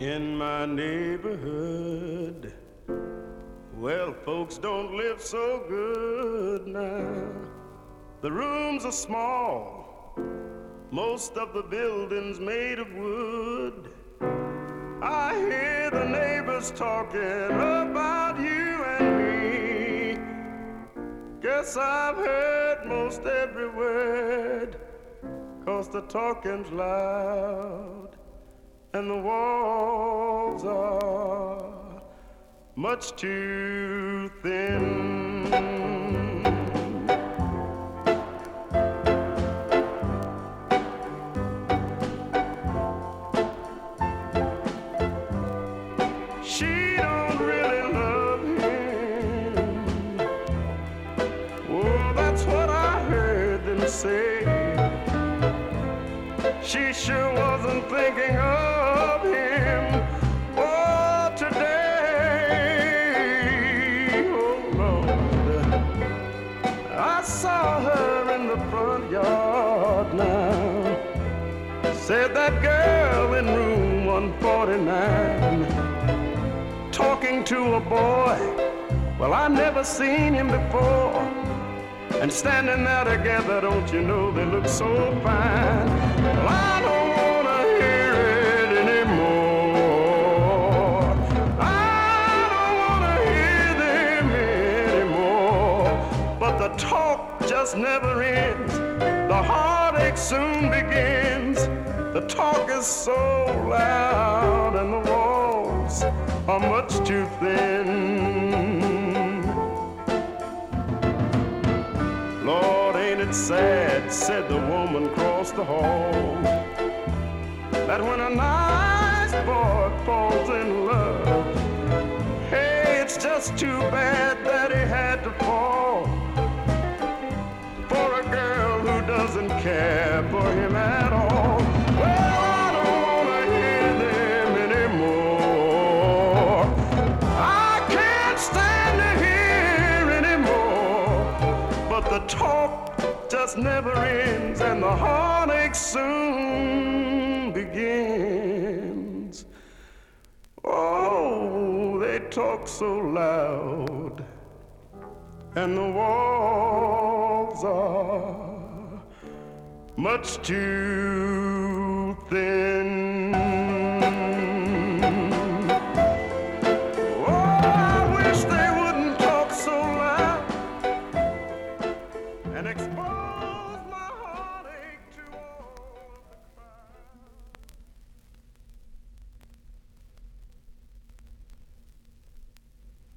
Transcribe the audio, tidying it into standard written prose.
In my neighborhood, well, folks don't live so good now. The rooms are small, most of the buildings made of wood. I hear the neighbors talking about you and me. Guess I've heard most every word, 'cause the talking's loud and the walls are much too thin. She don't really love him. Oh, that's what I heard them say. She sure wasn't thinking of him. Oh, today, oh Lord, I saw her in the front yard now. Said that girl in room 149 talking to a boy. Well, I never seen him before. And standing there together, don't you know they look so fine? Well, I don't wanna hear it anymore. I don't wanna hear them anymore. But the talk just never ends. The heartache soon begins. The talk is so loud and the walls are much too thin. Lord, ain't it sad, said the woman across the hall, that when a nice boy falls in love, hey, it's just too bad that he had to fall for a girl who doesn't care for him at all. Well, I don't wanna hear them anymore. I can't stand to hear anymore. But the talk just never ends, and the heartache soon begins. Oh, they talk so loud, and the walls are much too